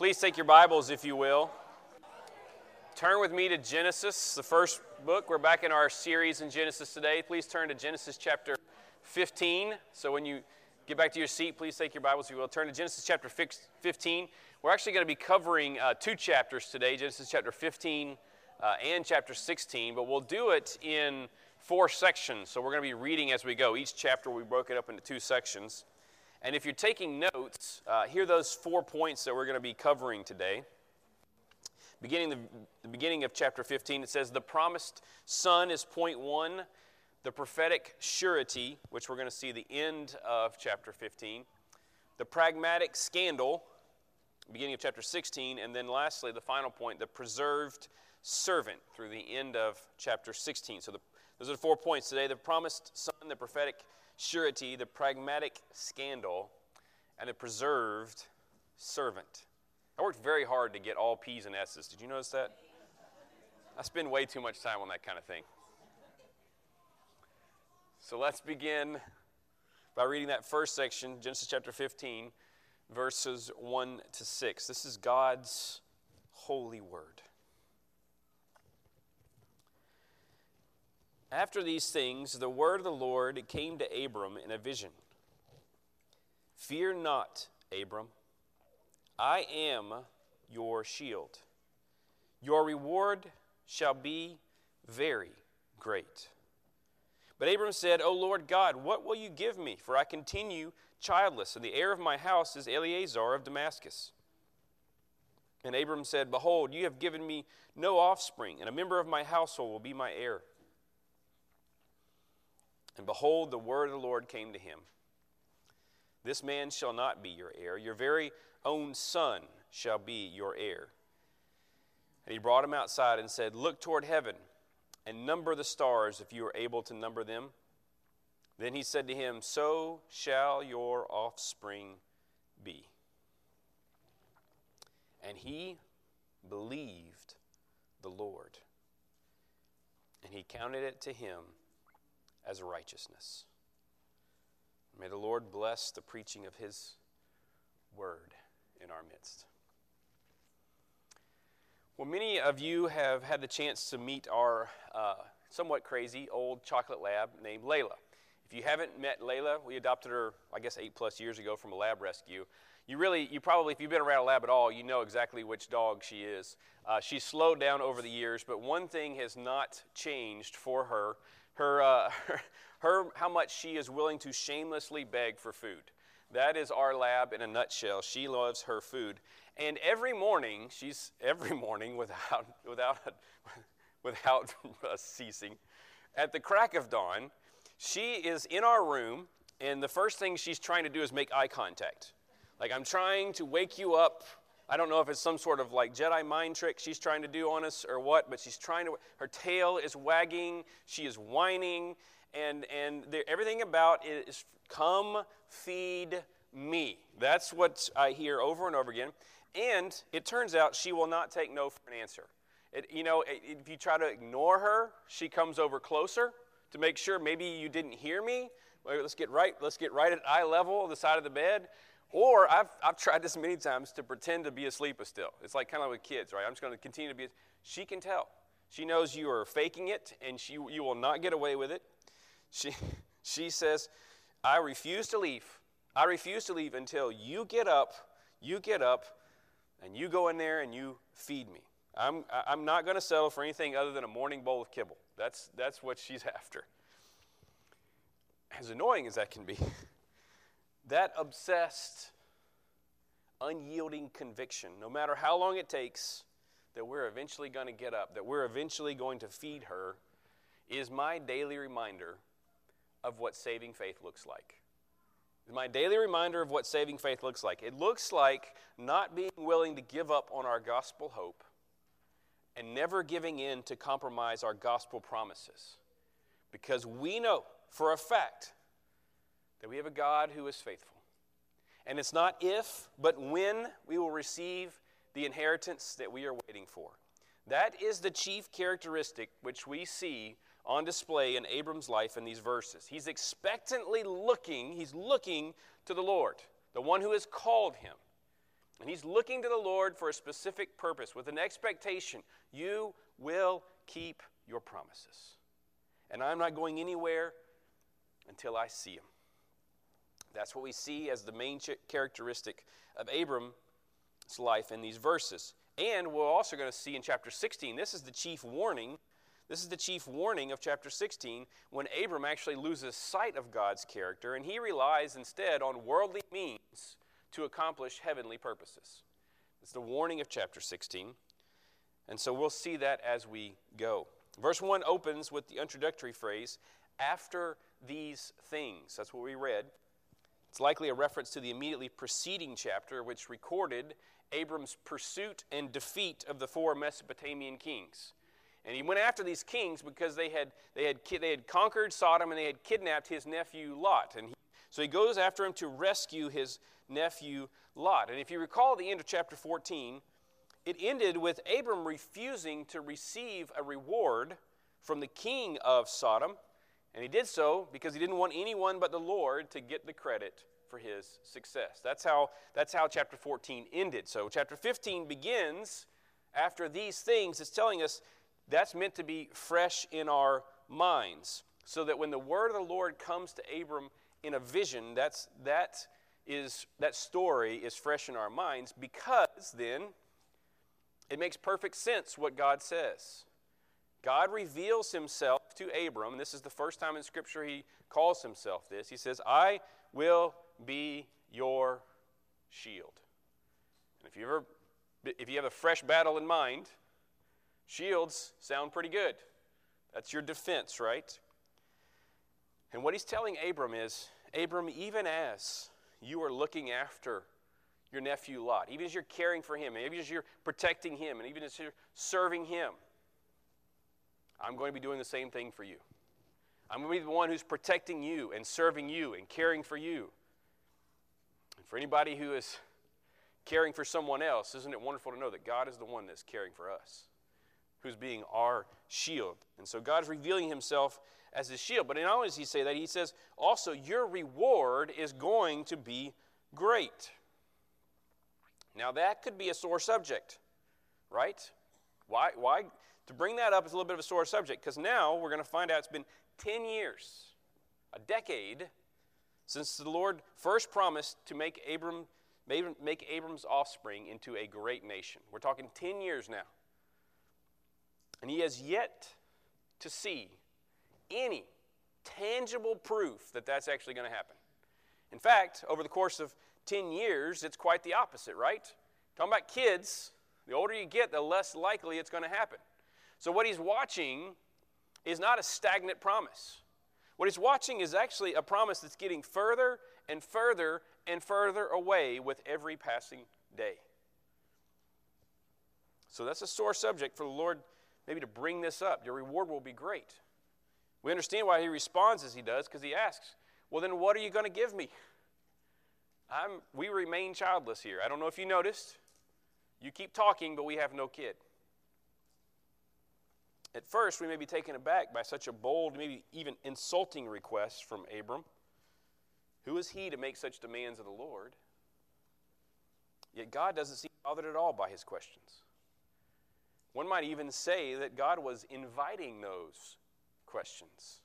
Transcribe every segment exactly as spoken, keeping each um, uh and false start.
Please take your Bibles, if you will. Turn with me to Genesis, the first book. We're back in our series in Genesis today. Please turn to Genesis chapter fifteen. So when you get back to your seat, please take your Bibles, if you will. Turn to Genesis chapter fifteen. We're actually going to be covering uh, two chapters today, Genesis chapter fifteen uh, and chapter sixteen, but we'll do it in four sections. So we're going to be reading as we go. Each chapter we broke it up into two sections. And if you're taking notes, uh, here are those four points that we're going to be covering today. Beginning the, the beginning of chapter fifteen, it says, the promised son is point one. The prophetic surety, which we're going to see the end of chapter fifteen. The pragmatic scandal, beginning of chapter sixteen. And then lastly, the final point, the preserved servant through the end of chapter sixteen. So the, those are the four points today. The promised son, the prophetic surety, the pragmatic scandal, and the preserved servant. I worked very hard to get all P's and S's. Did you notice that? I spend way too much time on that kind of thing. So let's begin by reading that first section, Genesis chapter fifteen, verses one to six. This is God's holy word. After these things, the word of the Lord came to Abram in a vision. Fear not, Abram. I am your shield. Your reward shall be very great. But Abram said, O Lord God, what will you give me? For I continue childless, and the heir of my house is Eleazar of Damascus. And Abram said, Behold, you have given me no offspring, and a member of my household will be my heir. And behold, the word of the Lord came to him. This man shall not be your heir. Your very own son shall be your heir. And he brought him outside and said, Look toward heaven and number the stars if you are able to number them. Then he said to him, So shall your offspring be. And he believed the Lord, and he counted it to him as righteousness. May the Lord bless the preaching of his word in our midst. Well, many of you have had the chance to meet our uh, somewhat crazy old chocolate lab named Layla. If you haven't met Layla, we adopted her, I guess, eight plus years ago from a lab rescue. You really, you probably, if you've been around a lab at all, you know exactly which dog she is. Uh, she's slowed down over the years, but one thing has not changed for her. Her, uh, her, her, how much she is willing to shamelessly beg for food. That is our lab in a nutshell. She loves her food, and every morning, she's every morning without without without uh, ceasing, at the crack of dawn, she is in our room, and the first thing she's trying to do is make eye contact. Like, I'm trying to wake you up. I don't know if it's some sort of like Jedi mind trick she's trying to do on us or what, but she's trying to, her tail is wagging, she is whining, and, and there, everything about it is, come feed me. That's what I hear over and over again. And it turns out she will not take no for an answer. It, you know, it, if you try to ignore her, she comes over closer to make sure maybe you didn't hear me. Well, let's get right, let's get right at eye level, the side of the bed. Or I've I've tried this many times to pretend to be asleep still. It's like kind of with kids, right? I'm just going to continue to be. She can tell. She knows you are faking it, and she you will not get away with it. She she says, I refuse to leave. I refuse to leave until you get up, you get up, and you go in there and you feed me. I'm I'm not going to settle for anything other than a morning bowl of kibble. That's that's what she's after. As annoying as that can be. That obsessed, unyielding conviction, no matter how long it takes, that we're eventually going to get up, that we're eventually going to feed her, is my daily reminder of what saving faith looks like. It's my daily reminder of what saving faith looks like. It looks like not being willing to give up on our gospel hope and never giving in to compromise our gospel promises. Because we know for a fact that we have a God who is faithful. And it's not if, but when we will receive the inheritance that we are waiting for. That is the chief characteristic which we see on display in Abram's life in these verses. He's expectantly looking, he's looking to the Lord, the one who has called him. And he's looking to the Lord for a specific purpose with an expectation. You will keep your promises. And I'm not going anywhere until I see him. That's what we see as the main characteristic of Abram's life in these verses. And we're also going to see in chapter sixteen, this is the chief warning. This is the chief warning of chapter sixteen, when Abram actually loses sight of God's character and he relies instead on worldly means to accomplish heavenly purposes. It's the warning of chapter sixteen. And so we'll see that as we go. Verse one opens with the introductory phrase, after these things. That's what we read. It's likely a reference to the immediately preceding chapter, which recorded Abram's pursuit and defeat of the four Mesopotamian kings. And he went after these kings because they had they had they had conquered Sodom and they had kidnapped his nephew Lot. And he, so he goes after him to rescue his nephew Lot. And if you recall the end of chapter fourteen, it ended with Abram refusing to receive a reward from the king of Sodom. And he did so because he didn't want anyone but the Lord to get the credit for his success. That's how, that's how chapter fourteen ended. So chapter fifteen begins after these things. It's telling us that's meant to be fresh in our minds, so that when the word of the Lord comes to Abram in a vision, that's, that, is, that story is fresh in our minds, because then it makes perfect sense what God says. God reveals himself to Abram, and this is the first time in Scripture he calls himself this. He says, I will be your shield. And if you ever, if you have a fresh battle in mind, shields sound pretty good. That's your defense, right? And what he's telling Abram is, Abram, even as you are looking after your nephew Lot, even as you're caring for him, and even as you're protecting him, and even as you're serving him, I'm going to be doing the same thing for you. I'm going to be the one who's protecting you and serving you and caring for you. And for anybody who is caring for someone else, isn't it wonderful to know that God is the one that's caring for us, who's being our shield. And so God's revealing himself as his shield. But not only does he say that, he says also your reward is going to be great. Now that could be a sore subject, right? Why? Why? To bring that up is a little bit of a sore subject, because now we're going to find out it's been ten years, a decade, since the Lord first promised to make Abram, make Abram's offspring into a great nation. We're talking ten years now. And he has yet to see any tangible proof that that's actually going to happen. In fact, over the course of ten years, it's quite the opposite, right? Talking about kids, the older you get, the less likely it's going to happen. So what he's watching is not a stagnant promise. What he's watching is actually a promise that's getting further and further and further away with every passing day. So that's a sore subject for the Lord maybe to bring this up. Your reward will be great. We understand why he responds as he does, because he asks, well, then what are you going to give me? I'm, we remain childless here. I don't know if you noticed. You keep talking, but we have no kid. At first, we may be taken aback by such a bold, maybe even insulting request from Abram. Who is he to make such demands of the Lord? Yet God doesn't seem bothered at all by his questions. One might even say that God was inviting those questions.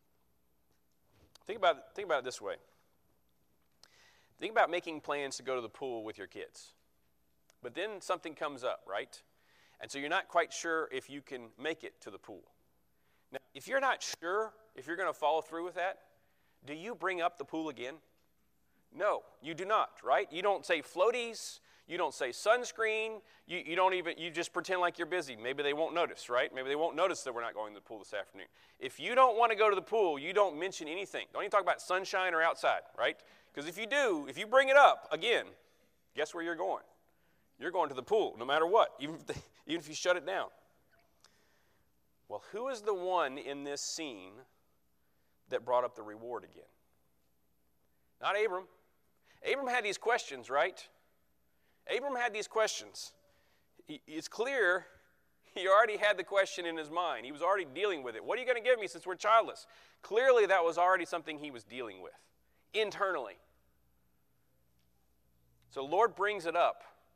Think about it, think about it this way. Think about making plans to go to the pool with your kids. But then something comes up, right? And so you're not quite sure if you can make it to the pool. Now, if you're not sure if you're going to follow through with that, do you bring up the pool again? No, you do not, right? You don't say floaties. You don't say sunscreen. You, you don't even, you just pretend like you're busy. Maybe they won't notice, right? Maybe they won't notice that we're not going to the pool this afternoon. If you don't want to go to the pool, you don't mention anything. Don't even talk about sunshine or outside, right? Because if you do, if you bring it up again, guess where you're going? You're going to the pool, no matter what, even if, they, even if you shut it down. Well, who is the one in this scene that brought up the reward again? Not Abram. Abram had these questions, right? Abram had these questions. He, it's clear he already had the question in his mind. He was already dealing with it. What are you going to give me since we're childless? Clearly, that was already something he was dealing with internally. So the Lord brings it up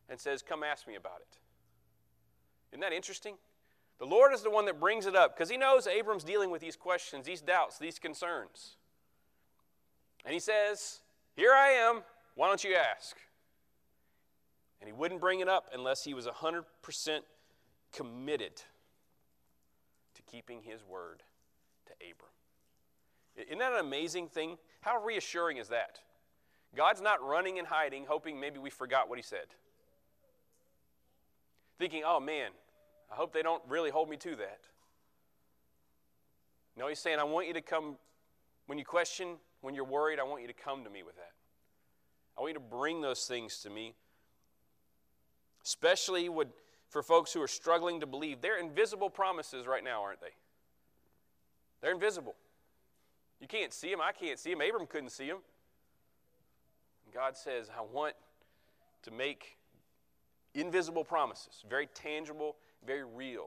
and says, come ask me about it. Isn't that interesting? The Lord is the one that brings it up because he knows Abram's dealing with these questions, these doubts, these concerns. And he says, here I am, why don't you ask? And he wouldn't bring it up unless he was one hundred percent committed to keeping his word to Abram. Isn't that an amazing thing? How reassuring is that? God's not running and hiding, hoping maybe we forgot what he said. Thinking, oh man, I hope they don't really hold me to that. No, he's saying, I want you to come, when you question, when you're worried, I want you to come to me with that. I want you to bring those things to me. Especially would, for folks who are struggling to believe. They're invisible promises right now, aren't they? They're invisible. You can't see them. I can't see them. Abram couldn't see them. God says, I want to make invisible promises, very tangible, very real.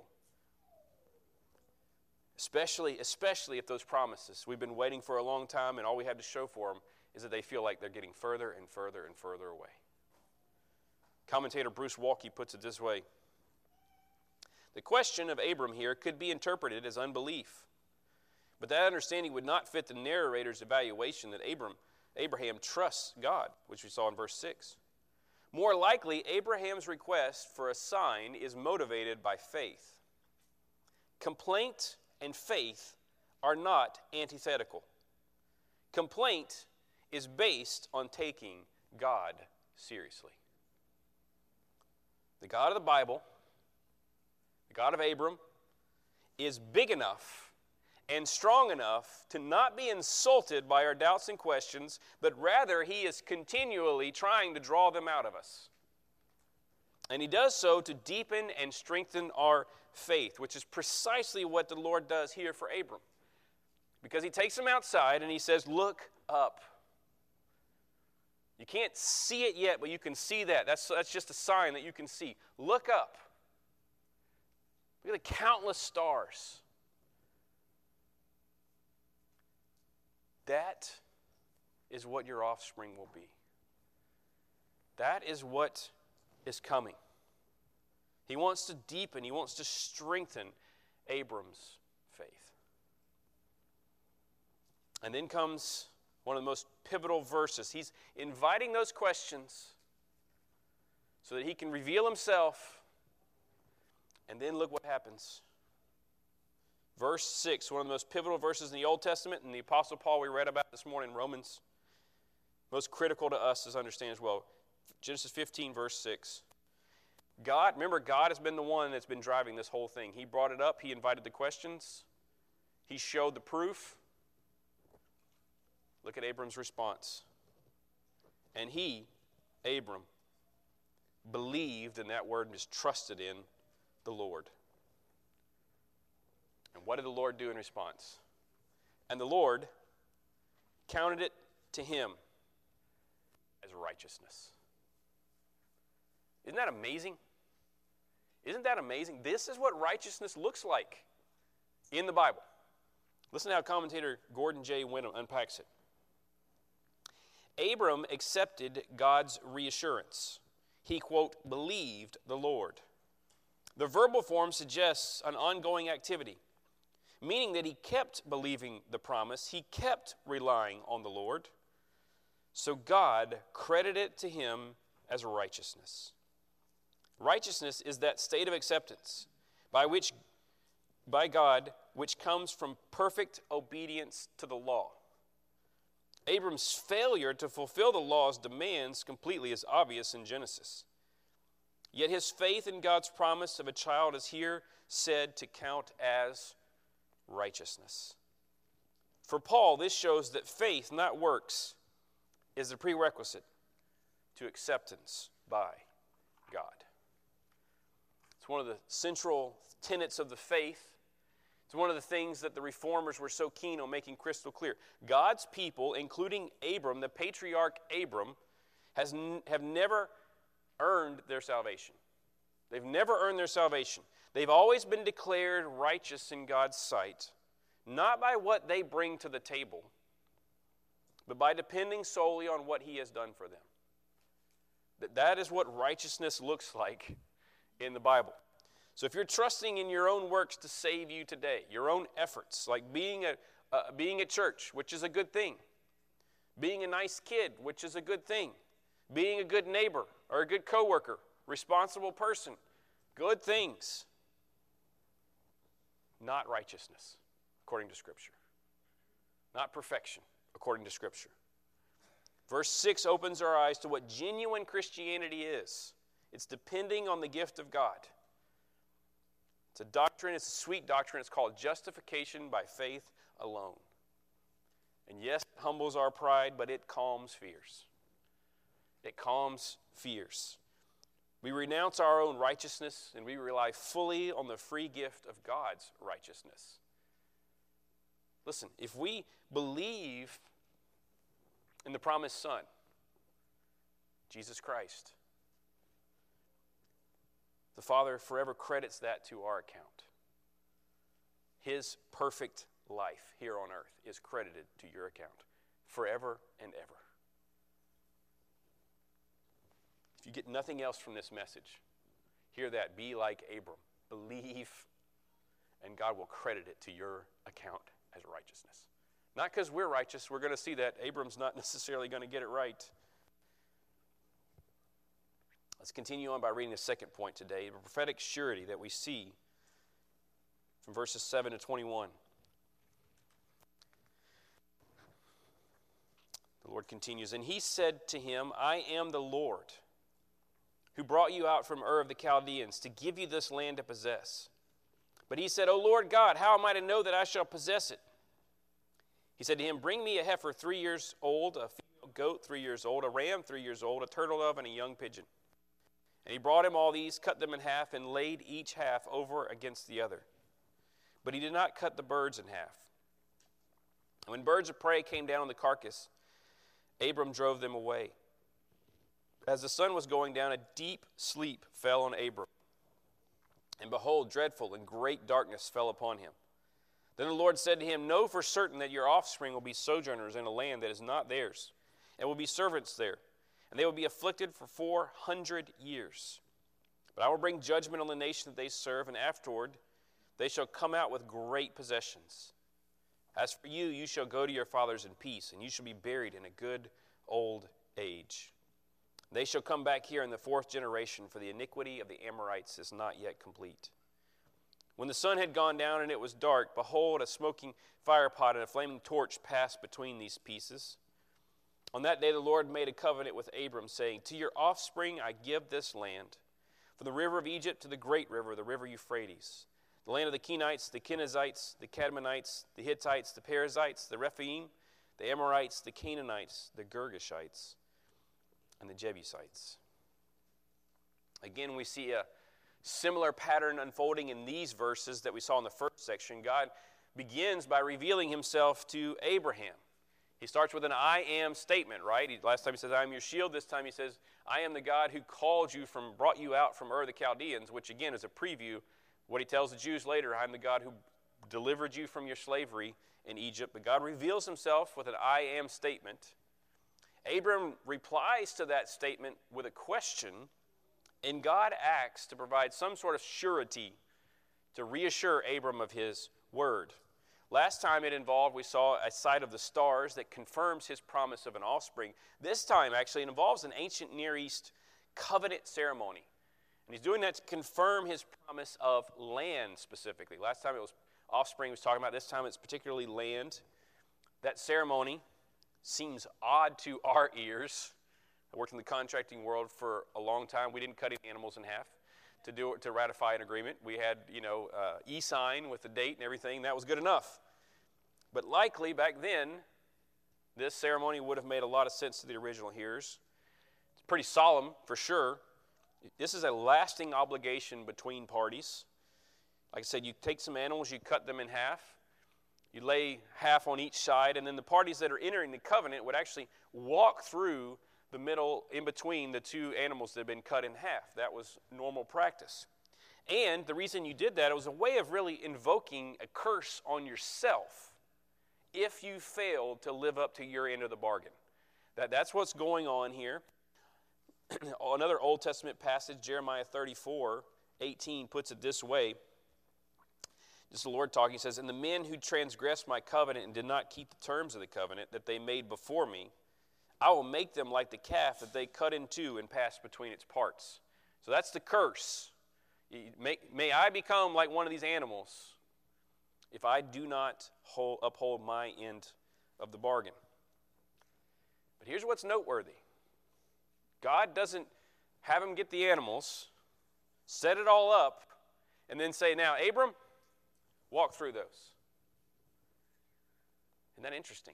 Especially, especially if those promises we've been waiting for a long time and all we had to show for them is that they feel like they're getting further and further and further away. Commentator Bruce Waltke puts it this way. The question of Abram here could be interpreted as unbelief. But that understanding would not fit the narrator's evaluation that Abram, Abraham trusts God, which we saw in verse six. More likely, Abraham's request for a sign is motivated by faith. Complaint and faith are not antithetical. Complaint is based on taking God seriously. The God of the Bible, the God of Abram, is big enough and strong enough to not be insulted by our doubts and questions, but rather he is continually trying to draw them out of us. And he does so to deepen and strengthen our faith, which is precisely what the Lord does here for Abram. Because he takes him outside and he says, look up. You can't see it yet, but you can see that. That's, that's just a sign that you can see. Look up. Look at the countless stars. That is what your offspring will be. That is what is coming. He wants to deepen, he wants to strengthen Abram's faith. And then comes one of the most pivotal verses. He's inviting those questions so that he can reveal himself. And then look what happens. Verse six, one of the most pivotal verses in the Old Testament, and the Apostle Paul we read about this morning in Romans, most critical to us as understand as well. Genesis fifteen, verse six. God, remember, God has been the one that's been driving this whole thing. He brought it up. He invited the questions. He showed the proof. Look at Abram's response. And he, Abram, believed, and that word is trusted in, the Lord. And what did the Lord do in response? And the Lord counted it to him as righteousness. Isn't that amazing? Isn't that amazing? This is what righteousness looks like in the Bible. Listen to how commentator Gordon J. Wenham unpacks it. Abram accepted God's reassurance. He, quote, believed the Lord. The verbal form suggests an ongoing activity, meaning that he kept believing the promise. He kept relying on the Lord. So God credited it to him as righteousness. Righteousness is that state of acceptance by which, by God, which comes from perfect obedience to the law. Abram's failure to fulfill the law's demands completely is obvious in Genesis. Yet his faith in God's promise of a child is here said to count as righteousness. For Paul, this shows that faith, not works, is the prerequisite to acceptance by God. It's one of the central tenets of the faith. It's one of the things that the reformers were so keen on making crystal clear. God's people, including Abram, the patriarch Abram, has n- have never earned their salvation. They've never earned their salvation. They've always been declared righteous in God's sight, not by what they bring to the table, but by depending solely on what he has done for them. That that is what righteousness looks like in the Bible. So if you're trusting in your own works to save you today, your own efforts, like being a uh, being at church, which is a good thing, being a nice kid, which is a good thing, being a good neighbor or a good coworker, responsible person, good things, not righteousness, according to Scripture. Not perfection, according to Scripture. Verse six opens our eyes to what genuine Christianity is. It's depending on the gift of God. It's a doctrine, it's a sweet doctrine. It's called justification by faith alone. And yes, it humbles our pride, but it calms fears. It calms fears. We renounce our own righteousness, and we rely fully on the free gift of God's righteousness. Listen, if we believe in the promised Son, Jesus Christ, the Father forever credits that to our account. His perfect life here on earth is credited to your account forever and ever. If you get nothing else from this message, hear that. Be like Abram. Believe, and God will credit it to your account as righteousness. Not because we're righteous. We're going to see that. Abram's not necessarily going to get it right. Let's continue on by reading the second point today, the prophetic surety that we see from verses seven to twenty-one. The Lord continues, and he said to him, I am the Lord who brought you out from Ur of the Chaldeans to give you this land to possess. But he said, O Lord God, how am I to know that I shall possess it? He said to him, bring me a heifer three years old, a female goat three years old, a ram three years old, a turtle dove, and a young pigeon. And he brought him all these, cut them in half, and laid each half over against the other. But he did not cut the birds in half. And when birds of prey came down on the carcass, Abram drove them away. As the sun was going down, a deep sleep fell on Abram. And behold, dreadful and great darkness fell upon him. Then the Lord said to him, know for certain that your offspring will be sojourners in a land that is not theirs, and will be servants there. And they will be afflicted for four hundred years. But I will bring judgment on the nation that they serve, and afterward they shall come out with great possessions. As for you, you shall go to your fathers in peace, and you shall be buried in a good old age. They shall come back here in the fourth generation, for the iniquity of the Amorites is not yet complete. When the sun had gone down and it was dark, behold, a smoking firepot and a flaming torch passed between these pieces. On that day the Lord made a covenant with Abram, saying, to your offspring I give this land, from the river of Egypt to the great river, the river Euphrates, the land of the Kenites, the Kenizzites, the Cadmonites, the Hittites, the Perizzites, the Rephaim, the Amorites, the Canaanites, the Girgashites, and the Jebusites. Again, we see a similar pattern unfolding in these verses that we saw in the first section. God begins by revealing himself to Abraham. He starts with an I am statement, right? He, last time he says, I am your shield. This time he says, I am the God who called you from, brought you out from Ur of the Chaldeans, which again is a preview. What he tells the Jews later, I am the God who delivered you from your slavery in Egypt. But God reveals himself with an I am statement. Abram replies to that statement with a question, and God acts to provide some sort of surety to reassure Abram of his word. Last time it involved, we saw a sight of the stars that confirms his promise of an offspring. This time, actually, it involves an ancient Near East covenant ceremony. And he's doing that to confirm his promise of land specifically. Last time it was offspring he was talking about. This time it's particularly land. That ceremony seems odd to our ears. I worked in the contracting world for a long time. We didn't cut any animals in half to do to ratify an agreement. We had, you know, uh, e-sign with the date and everything. That was good enough. But likely back then, this ceremony would have made a lot of sense to the original hearers. It's pretty solemn for sure. This is a lasting obligation between parties. Like I said, you take some animals, you cut them in half. You lay half on each side, and then the parties that are entering the covenant would actually walk through the middle in between the two animals that had been cut in half. That was normal practice. And the reason you did that, it was a way of really invoking a curse on yourself if you failed to live up to your end of the bargain. That, that's what's going on here. Another Old Testament passage, Jeremiah thirty-four eighteen, puts it this way. This is the Lord talking. He says, "And the men who transgressed my covenant and did not keep the terms of the covenant that they made before me, I will make them like the calf that they cut in two and passed between its parts." So that's the curse. May, may I become like one of these animals if I do not hold, uphold my end of the bargain. But here's what's noteworthy. God doesn't have him get the animals, set it all up, and then say, "Now, Abram, walk through those." Isn't that interesting?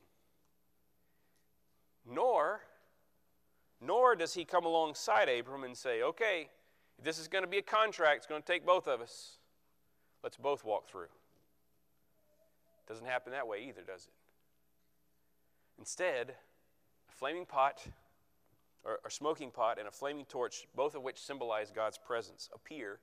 Nor, nor does he come alongside Abram and say, "Okay, if this is going to be a contract, it's going to take both of us. Let's both walk through." It doesn't happen that way either, does it? Instead, a flaming pot, or a smoking pot, and a flaming torch, both of which symbolize God's presence, appear,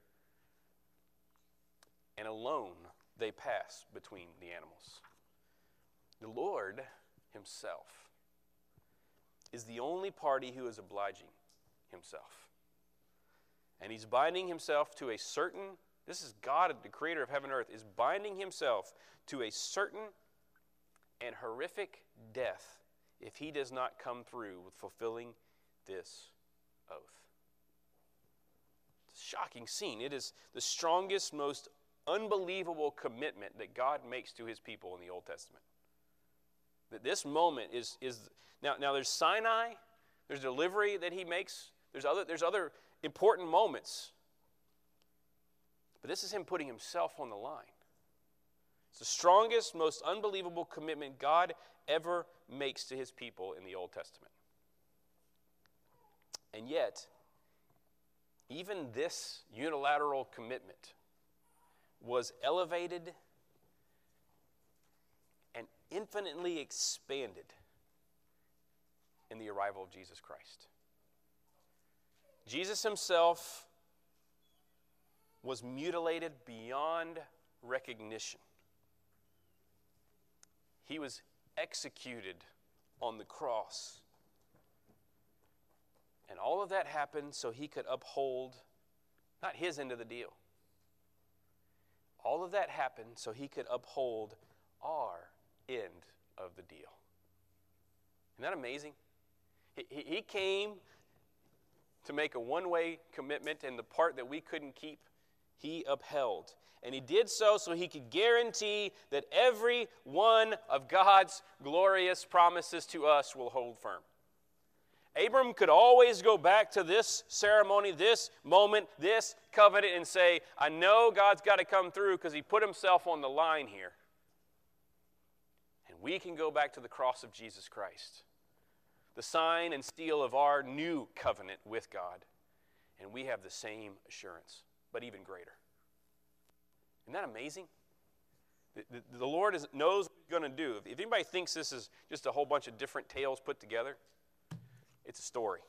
and alone they pass between the animals. The Lord himself is the only party who is obliging himself. And he's binding himself to a certain, this is God, the creator of heaven and earth, is binding himself to a certain and horrific death if he does not come through with fulfilling this oath. It's a shocking scene. It is the strongest, most unbelievable commitment that God makes to his people in the Old Testament. That this moment is, is now, now there's Sinai, there's delivery that he makes, there's other, there's other important moments. But this is him putting himself on the line. It's the strongest, most unbelievable commitment God ever makes to his people in the Old Testament. And yet, even this unilateral commitment was elevated and infinitely expanded in the arrival of Jesus Christ. Jesus himself was mutilated beyond recognition. He was executed on the cross. And all of that happened so he could uphold not his end of the deal. All of that happened so he could uphold our end of the deal. Isn't that amazing? He, he, he came to make a one-way commitment, and the part that we couldn't keep, he upheld. And he did so so he could guarantee that every one of God's glorious promises to us will hold firm. Abram could always go back to this ceremony, this moment, this covenant, and say, "I know God's got to come through because he put himself on the line here." And we can go back to the cross of Jesus Christ, the sign and seal of our new covenant with God, and we have the same assurance, but even greater. Isn't that amazing? The, the, the Lord is, knows what he's going to do. If, if anybody thinks this is just a whole bunch of different tales put together, it's a story.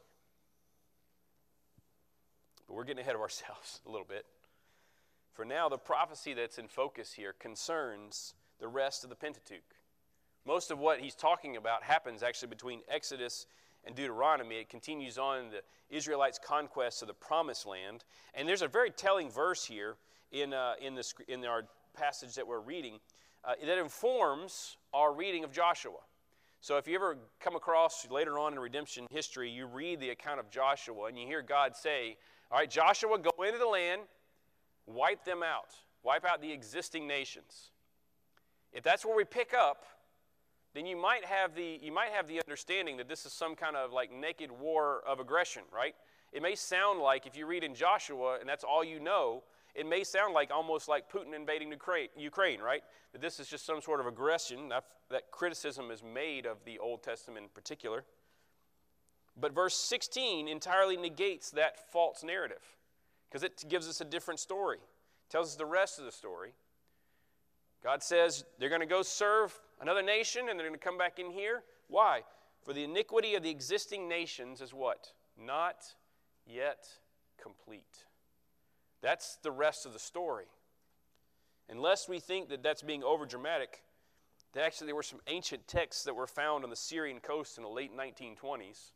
But we're getting ahead of ourselves a little bit. For now, the prophecy that's in focus here concerns the rest of the Pentateuch. Most of what he's talking about happens actually between Exodus and Deuteronomy. It continues on the Israelites' conquest of the Promised Land. And there's a very telling verse here in, uh, in, the, in our passage that we're reading uh, that informs our reading of Joshua. So if you ever come across later on in redemption history, you read the account of Joshua and you hear God say, "All right, Joshua, go into the land, wipe them out, wipe out the existing nations." If that's where we pick up, then you might have the you might have the understanding that this is some kind of like naked war of aggression, right? It may sound like, if you read in Joshua and that's all you know, it may sound like almost like Putin invading Ukraine, right? That this is just some sort of aggression. That, that criticism is made of the Old Testament in particular. But verse sixteen entirely negates that false narrative because it gives us a different story. It tells us the rest of the story. God says they're going to go serve another nation and they're going to come back in here. Why? For the iniquity of the existing nations is what? Not yet complete. That's the rest of the story. Unless we think that that's being overdramatic, that actually there were some ancient texts that were found on the Syrian coast in the late nineteen twenties.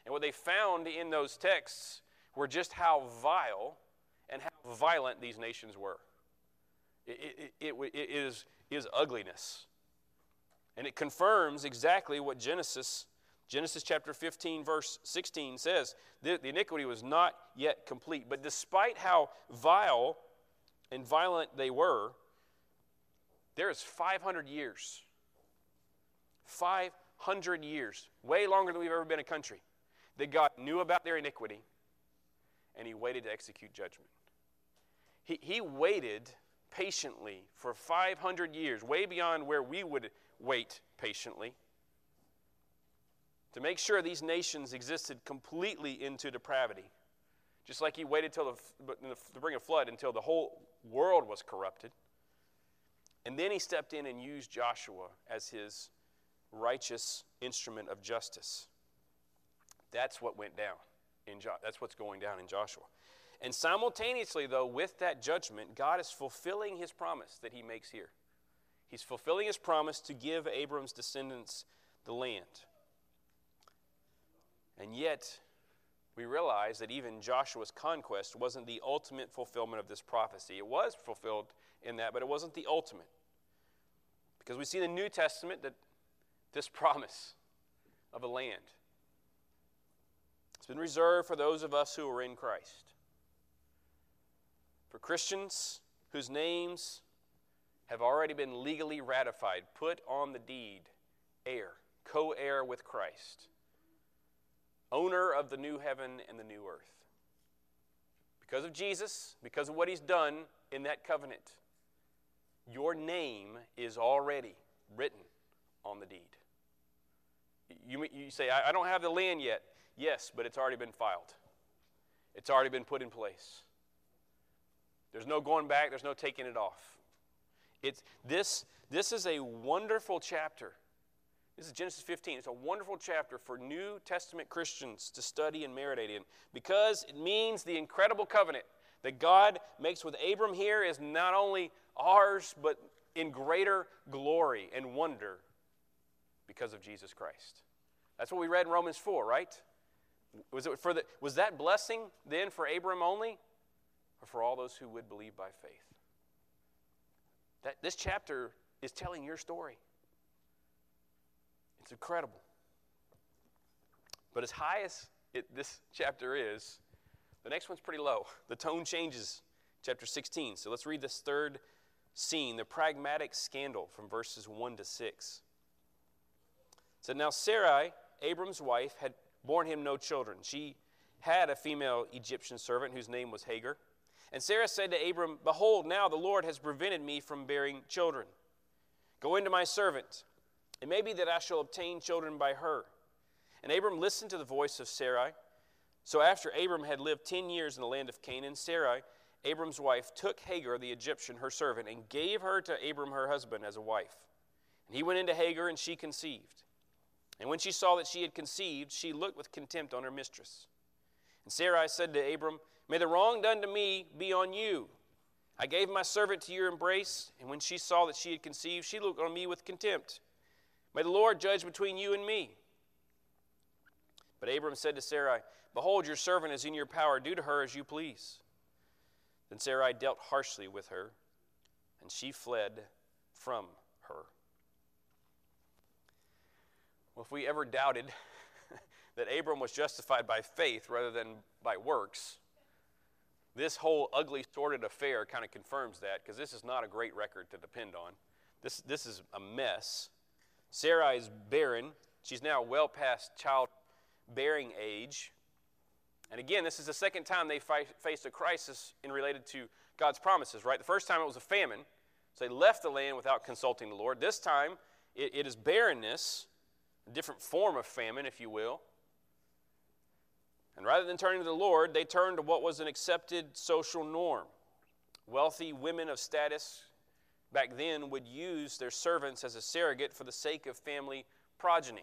And what they found in those texts were just how vile and how violent these nations were. It, it, it, it is, is ugliness. And it confirms exactly what Genesis, Genesis chapter fifteen, verse sixteen says. The, the iniquity was not yet complete. But despite how vile and violent they were, there is five hundred years. five hundred years, way longer than we've ever been a country, that God knew about their iniquity, and he waited to execute judgment. He, he waited patiently for five hundred years, way beyond where we would wait patiently, to make sure these nations existed completely into depravity. Just like he waited till the, to bring a flood until the whole world was corrupted. And then he stepped in and used Joshua as his righteous instrument of justice. That's what went down in jo- that's what's going down in Joshua. And simultaneously, though, with that judgment, God is fulfilling his promise that he makes here. He's fulfilling his promise to give Abram's descendants the land. And yet, we realize that even Joshua's conquest wasn't the ultimate fulfillment of this prophecy. It was fulfilled in that, but it wasn't the ultimate. Because we see in the New Testament that this promise of a land, it's been reserved for those of us who are in Christ. For Christians whose names have already been legally ratified, put on the deed, heir, co-heir with Christ, owner of the new heaven and the new earth. Because of Jesus, because of what he's done in that covenant, your name is already written on the deed. You, you say, I, I don't have the land yet. Yes, but it's already been filed. It's already been put in place. There's no going back. There's no taking it off. It's, this, this is a wonderful chapter. This is Genesis fifteen. It's a wonderful chapter for New Testament Christians to study and meditate in, because it means the incredible covenant that God makes with Abram here is not only ours, but in greater glory and wonder because of Jesus Christ. That's what we read in Romans four, right? Was it for the, was that blessing then for Abram only, or for all those who would believe by faith? That this chapter is telling your story. It's incredible. But as high as it, this chapter is, the next one's pretty low. The tone changes, chapter sixteen. So let's read this third scene, the pragmatic scandal, from verses one to six. It said, now Sarai, Abram's wife, had borne him no children. She had a female Egyptian servant whose name was Hagar. And Sarah said to Abram, behold, now the Lord has prevented me from bearing children. Go into my servant. It may be that I shall obtain children by her. And Abram listened to the voice of Sarai. So after Abram had lived ten years in the land of Canaan, Sarai, Abram's wife, took Hagar the Egyptian, her servant, and gave her to Abram her husband as a wife. And he went into Hagar, and she conceived. And when she saw that she had conceived, she looked with contempt on her mistress. And Sarai said to Abram, may the wrong done to me be on you. I gave my servant to your embrace, and when she saw that she had conceived, she looked on me with contempt. May the Lord judge between you and me. But Abram said to Sarai, behold, your servant is in your power. Do to her as you please. Then Sarai dealt harshly with her, and she fled from her. Well, if we ever doubted that Abram was justified by faith rather than by works, this whole ugly, sordid affair kind of confirms that, because this is not a great record to depend on. This, this is a mess. Sarai is barren. She's now well past childbearing age. And again, this is the second time they fi- faced a crisis in related to God's promises, right? The first time it was a famine, so they left the land without consulting the Lord. This time, it, it is barrenness, a different form of famine, if you will. And rather than turning to the Lord, they turned to what was an accepted social norm. Wealthy women of status back then would use their servants as a surrogate for the sake of family progeny.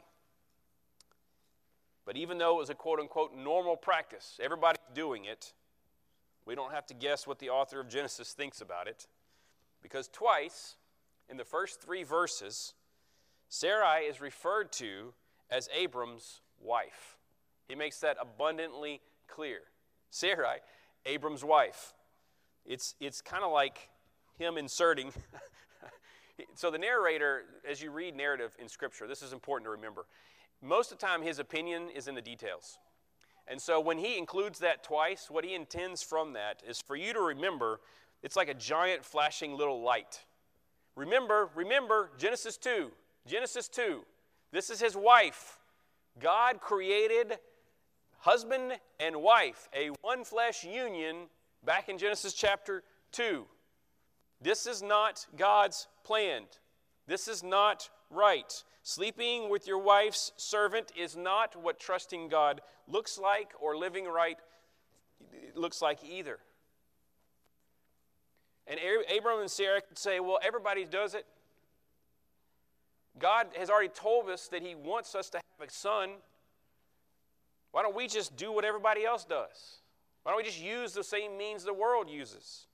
But even though it was a quote-unquote normal practice, everybody's doing it, we don't have to guess what the author of Genesis thinks about it, because twice in the first three verses, Sarai is referred to as Abram's wife. He makes that abundantly clear. Sarai, Abram's wife. It's, it's kind of like him inserting. So the narrator, as you read narrative in Scripture, this is important to remember. Most of the time, his opinion is in the details. And so when he includes that twice, what he intends from that is for you to remember, it's like a giant flashing little light. Remember, remember, Genesis two. Genesis two. This is his wife. God created husband and wife, a one-flesh union back in Genesis chapter two. This is not God's plan. This is not right. Sleeping with your wife's servant is not what trusting God looks like or living right looks like either. And Abram and Sarah could say, well, everybody does it. God has already told us that he wants us to have a son. Why don't we just do what everybody else does? Why don't we just use the same means the world uses?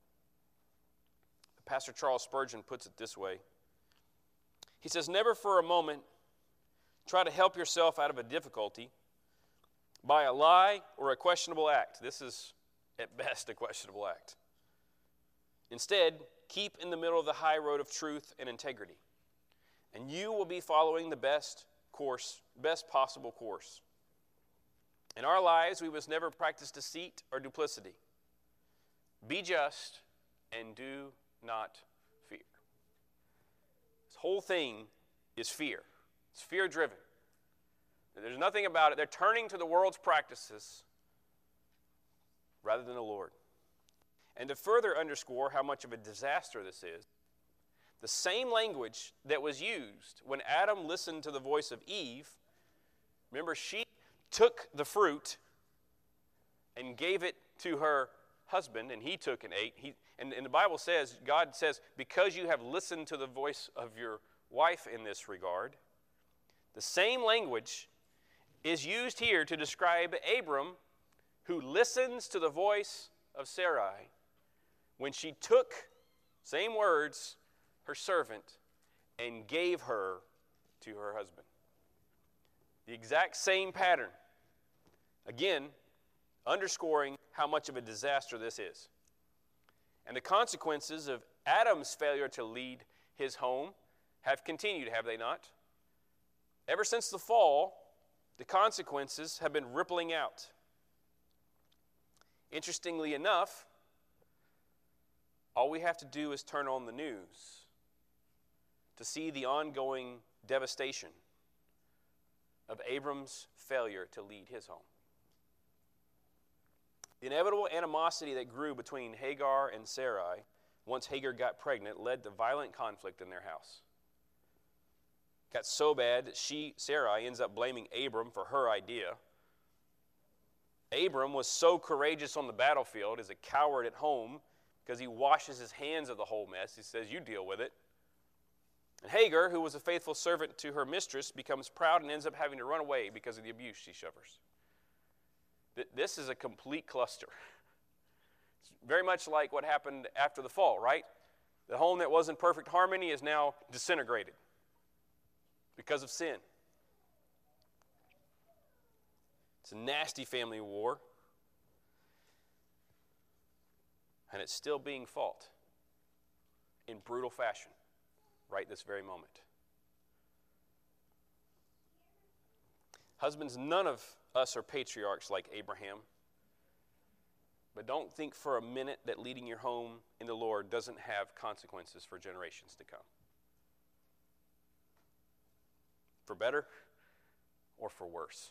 Pastor Charles Spurgeon puts it this way. He says, never for a moment try to help yourself out of a difficulty by a lie or a questionable act. This is, at best, a questionable act. Instead, keep in the middle of the high road of truth and integrity, and you will be following the best course, best possible course. In our lives, we must never practice deceit or duplicity. Be just and do not fear. This whole thing is fear. It's fear-driven. There's nothing about it. They're turning to the world's practices rather than the Lord. And to further underscore how much of a disaster this is, the same language that was used when Adam listened to the voice of Eve, remember, she took the fruit and gave it to her husband, and he took and ate. He, and, and the Bible says, God says, because you have listened to the voice of your wife in this regard, the same language is used here to describe Abram, who listens to the voice of Sarai when she took, same words, her servant and gave her to her husband. The exact same pattern. Again, underscoring how much of a disaster this is. And the consequences of Adam's failure to lead his home have continued, have they not? Ever since the fall, the consequences have been rippling out. Interestingly enough, all we have to do is turn on the news to see the ongoing devastation of Abram's failure to lead his home. The inevitable animosity that grew between Hagar and Sarai once Hagar got pregnant led to violent conflict in their house. It got so bad that she, Sarai, ends up blaming Abram for her idea. Abram was so courageous on the battlefield as a coward at home because he washes his hands of the whole mess. He says, you deal with it. And Hagar, who was a faithful servant to her mistress, becomes proud and ends up having to run away because of the abuse she suffers. This is a complete cluster. It's very much like what happened after the fall, right? The home that was in perfect harmony is now disintegrated because of sin. It's a nasty family war, and it's still being fought in brutal fashion right this very moment. Husbands, none of us are patriarchs like Abraham, but don't think for a minute that leading your home in the Lord doesn't have consequences for generations to come. For better or for worse.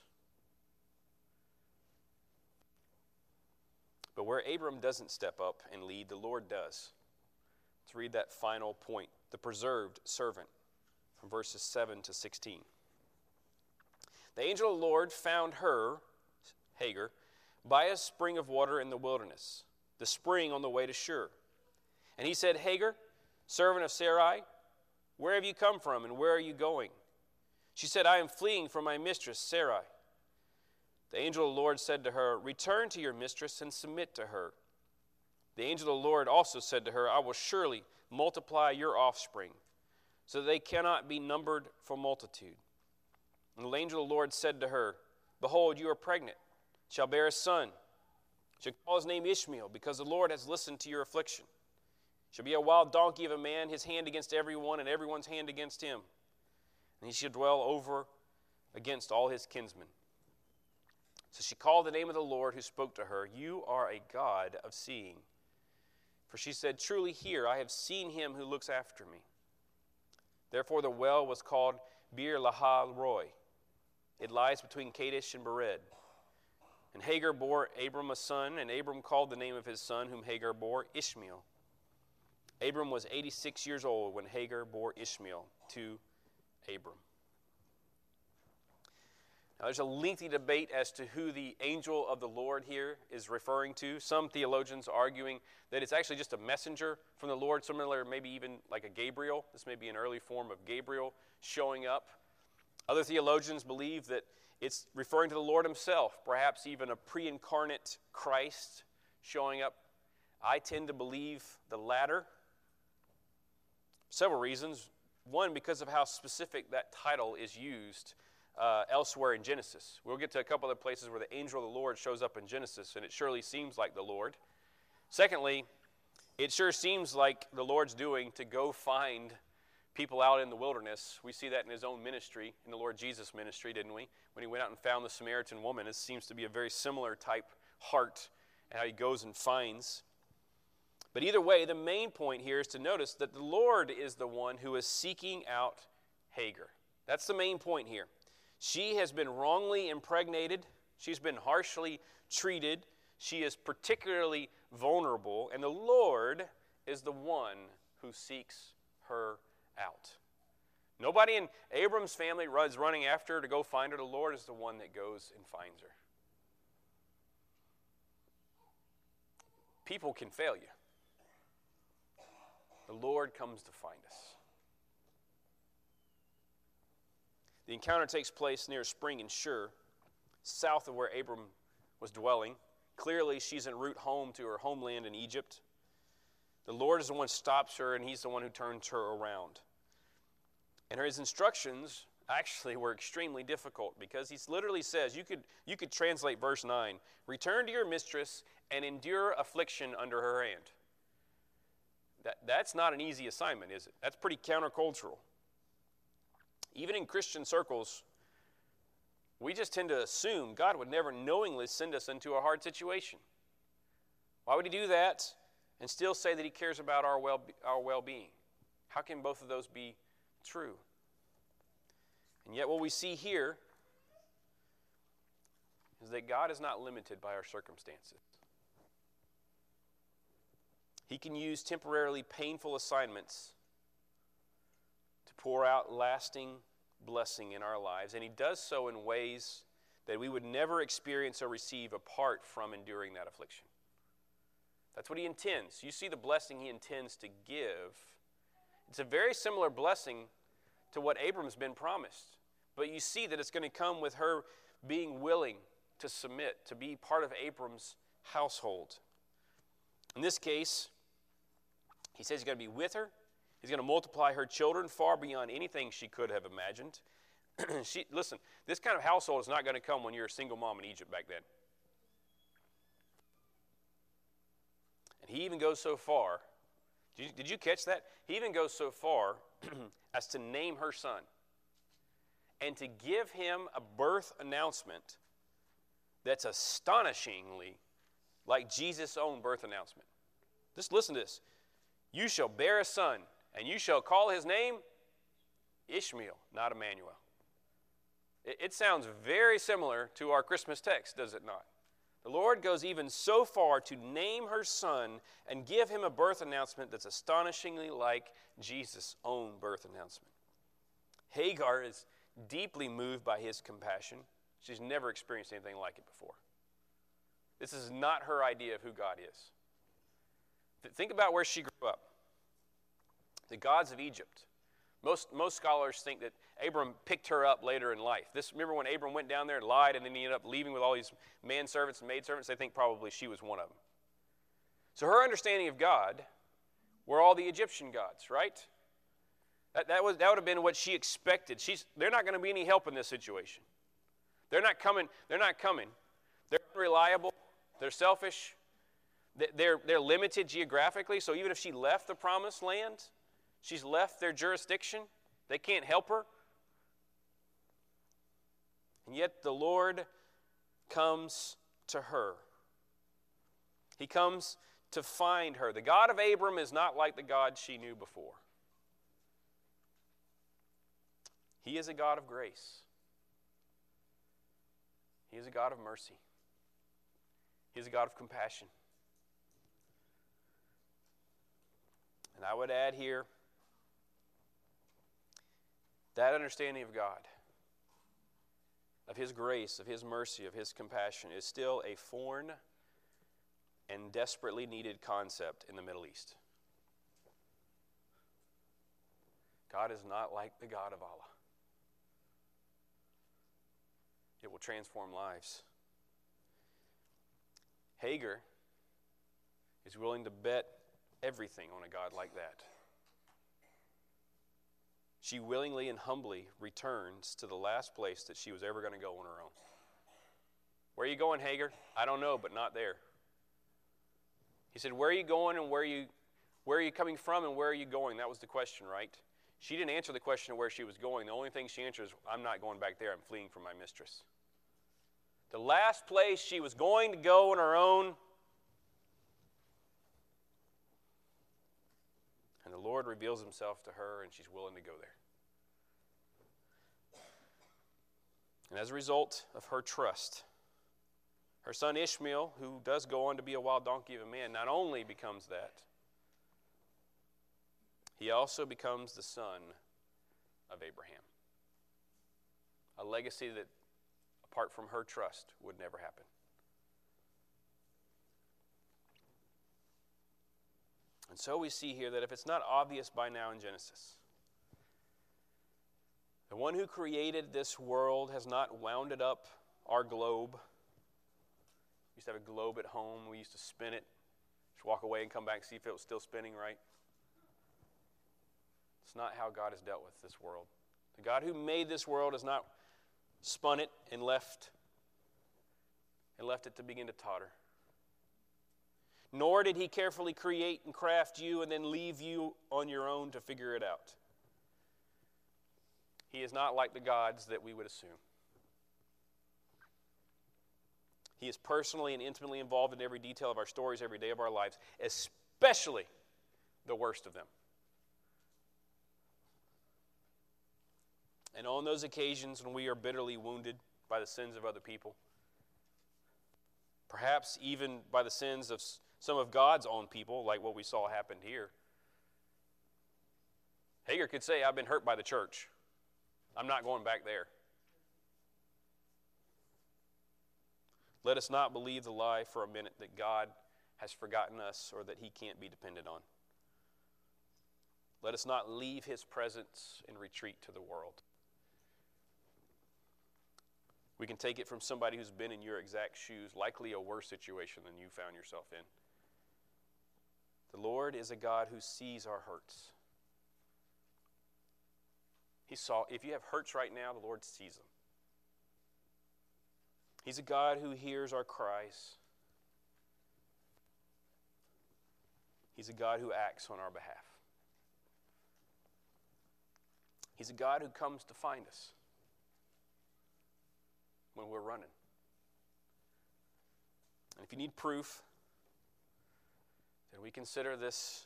But where Abram doesn't step up and lead, the Lord does. Let's read that final point, the preserved servant, from verses seven to sixteen. The angel of the Lord found her, Hagar, by a spring of water in the wilderness, the spring on the way to Shur. And he said, Hagar, servant of Sarai, where have you come from and where are you going? She said, I am fleeing from my mistress, Sarai. The angel of the Lord said to her, return to your mistress and submit to her. The angel of the Lord also said to her, I will surely multiply your offspring, so that they cannot be numbered for multitude. And the angel of the Lord said to her, Behold, you are pregnant, shall bear a son. Shall call his name Ishmael, because the Lord has listened to your affliction. Shall be a wild donkey of a man, his hand against everyone, and everyone's hand against him. And he shall dwell over against all his kinsmen. So she called the name of the Lord who spoke to her, You are a God of seeing. For she said, Truly here I have seen him who looks after me. Therefore the well was called Beer Lahai Roi. It lies between Kadesh and Bered. And Hagar bore Abram a son, and Abram called the name of his son, whom Hagar bore, Ishmael. Abram was eighty-six years old when Hagar bore Ishmael to Abram. Now, there's a lengthy debate as to who the angel of the Lord here is referring to. Some theologians arguing that it's actually just a messenger from the Lord, similar maybe even like a Gabriel. This may be an early form of Gabriel showing up. Other theologians believe that it's referring to the Lord himself, perhaps even a pre-incarnate Christ showing up. I tend to believe the latter. Several reasons. One, because of how specific that title is used uh, elsewhere in Genesis. We'll get to a couple other places where the angel of the Lord shows up in Genesis, and it surely seems like the Lord. Secondly, it sure seems like the Lord's doing to go find people out in the wilderness. We see that in his own ministry, in the Lord Jesus' ministry, didn't we? When he went out and found the Samaritan woman, it seems to be a very similar type heart and how he goes and finds. But either way, the main point here is to notice that the Lord is the one who is seeking out Hagar. That's the main point here. She has been wrongly impregnated. She's been harshly treated. She is particularly vulnerable, and the Lord is the one who seeks her out. Nobody in Abram's family is running after her to go find her. The Lord is the one that goes and finds her. People can fail you. The Lord comes to find us. The encounter takes place near a spring in Shur, south of where Abram was dwelling. Clearly, she's en route home to her homeland in Egypt. The Lord is the one who stops her, and he's the one who turns her around. And his instructions actually were extremely difficult, because he literally says, you could, you could translate verse nine, return to your mistress and endure affliction under her hand. That, that's not an easy assignment, is it? That's pretty countercultural. Even in Christian circles, we just tend to assume God would never knowingly send us into a hard situation. Why would he do that and still say that he cares about our well, our well-being? How can both of those be true? And yet what we see here is that God is not limited by our circumstances. He can use temporarily painful assignments to pour out lasting blessing in our lives, and he does so in ways that we would never experience or receive apart from enduring that affliction. That's what he intends. You see the blessing he intends to give. It's a very similar blessing to what Abram's been promised, but you see that it's going to come with her being willing to submit, to be part of Abram's household. In this case, he says he's going to be with her. He's going to multiply her children far beyond anything she could have imagined. she, listen, this kind of household is not going to come when you're a single mom in Egypt back then. And he even goes so far, did you, did you catch that? He even goes so far as to name her son and to give him a birth announcement that's astonishingly like Jesus' own birth announcement. Just listen to this. You shall bear a son, and you shall call his name Ishmael, not Emmanuel. It, it sounds very similar to our Christmas text, does it not? The Lord goes even so far to name her son and give him a birth announcement that's astonishingly like Jesus' own birth announcement. Hagar is deeply moved by his compassion. She's never experienced anything like it before. This is not her idea of who God is. Think about where she grew up. The gods of Egypt. Most, most scholars think that Abram picked her up later in life. This, remember when Abram went down there and lied and then he ended up leaving with all these manservants and maidservants? They think probably she was one of them. So her understanding of God were all the Egyptian gods, right? That, that, was, that would have been what she expected. She's, they're not going to be any help in this situation. They're not coming. They're not coming. They're unreliable. They're selfish. They're, they're limited geographically, so even if she left the promised land, she's left their jurisdiction. They can't help her. And yet the Lord comes to her. He comes to find her. The God of Abram is not like the God she knew before. He is a God of grace. He is a God of mercy. He is a God of compassion. And I would add here, that understanding of God, of His grace, of His mercy, of His compassion, is still a foreign and desperately needed concept in the Middle East. God is not like the God of Allah. It will transform lives. Hagar is willing to bet everything on a God like that. She willingly and humbly returns to the last place that she was ever going to go on her own. Where are you going, Hagar? I don't know, but not there. He said, where are you going and where are you, where are you coming from and where are you going? That was the question, right? She didn't answer the question of where she was going. The only thing she answered is, I'm not going back there. I'm fleeing from my mistress. The last place she was going to go on her own. And the Lord reveals Himself to her, and she's willing to go there. And as a result of her trust, her son Ishmael, who does go on to be a wild donkey of a man, not only becomes that, he also becomes the son of Abraham. A legacy that, apart from her trust, would never happen. And so we see here that if it's not obvious by now in Genesis, the one who created this world has not wound up our globe. We used to have a globe at home. We used to spin it. Just walk away and come back and see if it was still spinning right. It's not how God has dealt with this world. The God who made this world has not spun it and left, and left it to begin to totter. Nor did He carefully create and craft you and then leave you on your own to figure it out. He is not like the gods that we would assume. He is personally and intimately involved in every detail of our stories, every day of our lives, especially the worst of them. And on those occasions when we are bitterly wounded by the sins of other people, perhaps even by the sins of some of God's own people, like what we saw happened here, Hagar could say, I've been hurt by the church. I'm not going back there. Let us not believe the lie for a minute that God has forgotten us or that He can't be depended on. Let us not leave His presence and retreat to the world. We can take it from somebody who's been in your exact shoes, likely a worse situation than you found yourself in. The Lord is a God who sees our hurts. He saw, if you have hurts right now, the Lord sees them. He's a God who hears our cries. He's a God who acts on our behalf. He's a God who comes to find us when we're running. And if you need proof, then we consider this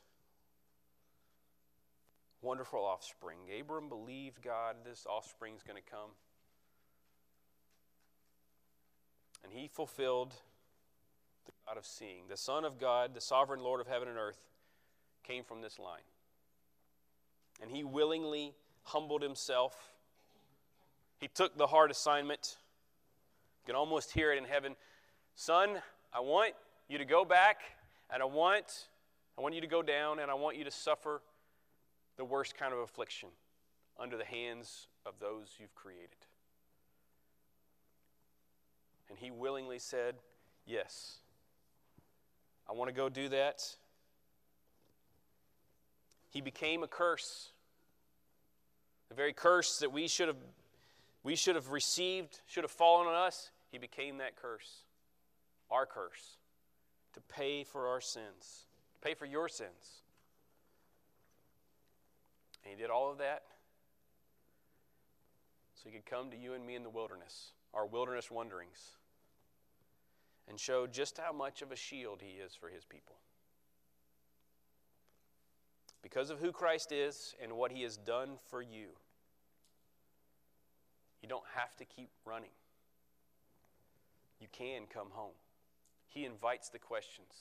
wonderful offspring. Abram believed God, this offspring is going to come. And he fulfilled the God of seeing. The Son of God, the sovereign Lord of heaven and earth, came from this line. And he willingly humbled himself. He took the hard assignment. You can almost hear it in heaven. Son, I want you to go back, and I want, I want you to go down, and I want you to suffer the worst kind of affliction under the hands of those you've created. And he willingly said, yes, I want to go do that. He became a curse. The very curse that we should have we should have received, should have fallen on us, he became that curse, our curse, to pay for our sins, to pay for your sins. And he did all of that so he could come to you and me in the wilderness, our wilderness wanderings, and show just how much of a shield he is for his people. Because of who Christ is and what he has done for you, you don't have to keep running. You can come home. He invites the questions.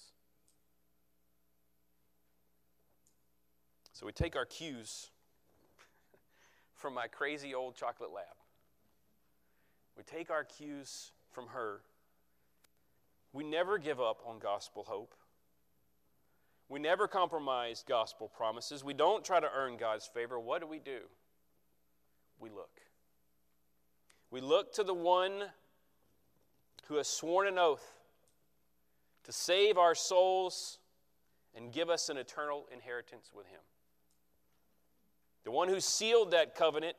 So we take our cues from my crazy old chocolate lab. We take our cues from her. We never give up on gospel hope. We never compromise gospel promises. We don't try to earn God's favor. What do we do? We look. We look to the one who has sworn an oath to save our souls and give us an eternal inheritance with him. The one who sealed that covenant,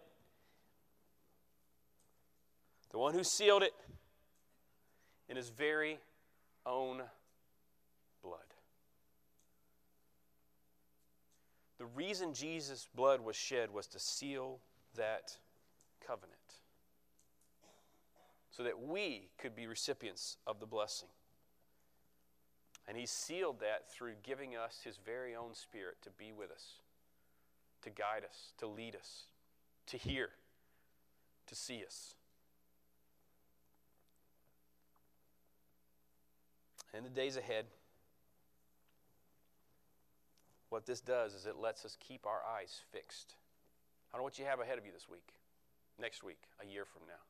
the one who sealed it in his very own blood. The reason Jesus' blood was shed was to seal that covenant, so that we could be recipients of the blessing. And he sealed that through giving us his very own Spirit to be with us, to guide us, to lead us, to hear, to see us. In the days ahead, what this does is it lets us keep our eyes fixed. I don't know what you have ahead of you this week, next week, a year from now.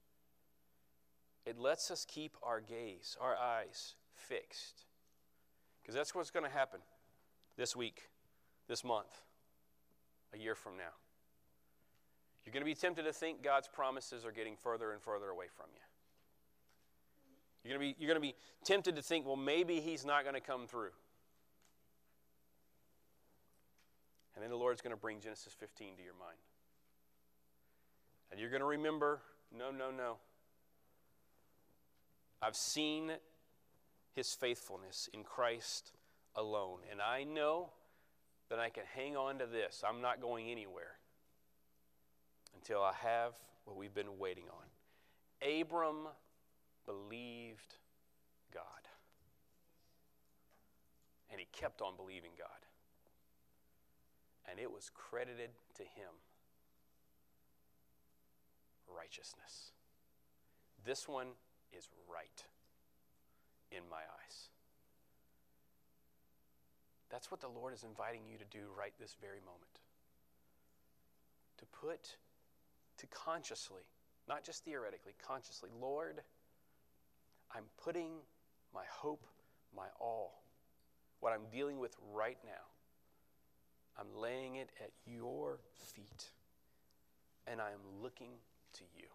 It lets us keep our gaze, our eyes fixed. Because that's what's going to happen this week, this month, a year from now. You're going to be tempted to think God's promises are getting further and further away from you. You're going to be, you're going to be tempted to think, well, maybe he's not going to come through. And then the Lord's going to bring Genesis fifteen to your mind. And you're going to remember, no, no, no. I've seen his faithfulness in Christ alone. And I know that I can hang on to this. I'm not going anywhere until I have what we've been waiting on. Abram believed God. And he kept on believing God. And it was credited to him righteousness. This one is right in my eyes. That's what the Lord is inviting you to do right this very moment. To put, to consciously, not just theoretically, consciously, Lord, I'm putting my hope, my all, what I'm dealing with right now, I'm laying it at your feet, and I am looking to you.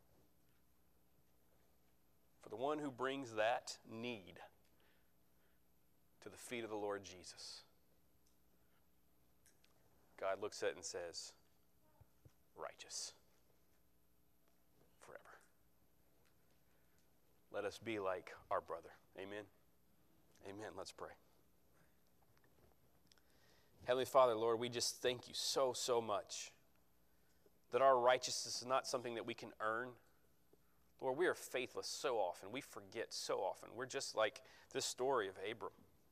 For the one who brings that need to the feet of the Lord Jesus, God looks at it and says, righteous forever. Let us be like our brother. Amen. Amen. Let's pray. Heavenly Father, Lord, we just thank you so, so much that our righteousness is not something that we can earn. Lord, we are faithless so often. We forget so often. We're just like this story of Abram.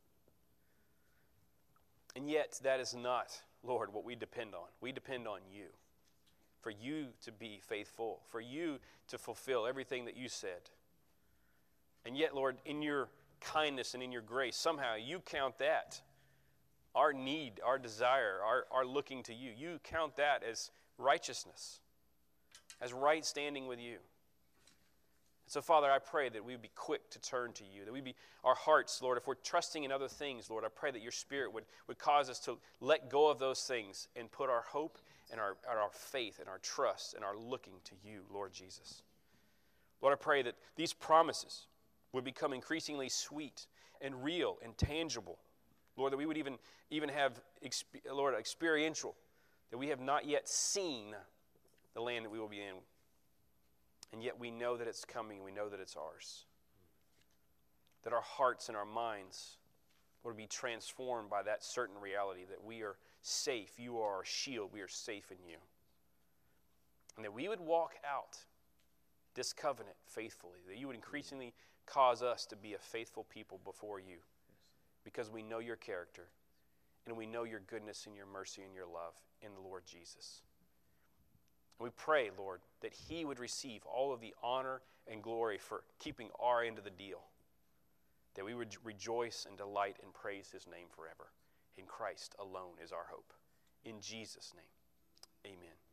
And yet, that is not, Lord, what we depend on. We depend on you, for you to be faithful, for you to fulfill everything that you said. And yet, Lord, in your kindness and in your grace, somehow you count that, our need, our desire, our, our looking to you, you count that as righteousness, as right standing with you. And so, Father, I pray that we would be quick to turn to you, that we be, our hearts, Lord, if we're trusting in other things, Lord, I pray that your Spirit would, would cause us to let go of those things and put our hope and our, and our faith and our trust and our looking to you, Lord Jesus. Lord, I pray that these promises would become increasingly sweet and real and tangible. Lord, that we would even, even have, Lord, experiential, that we have not yet seen the land that we will be in. And yet we know that it's coming. We know that it's ours. That our hearts and our minds would be transformed by that certain reality that we are safe. You are our shield. We are safe in you. And that we would walk out this covenant faithfully. That you would increasingly cause us to be a faithful people before you. Because we know your character. And we know your goodness and your mercy and your love in the Lord Jesus. And we pray, Lord, that he would receive all of the honor and glory for keeping our end of the deal. That we would rejoice and delight and praise his name forever. In Christ alone is our hope. In Jesus' name, amen.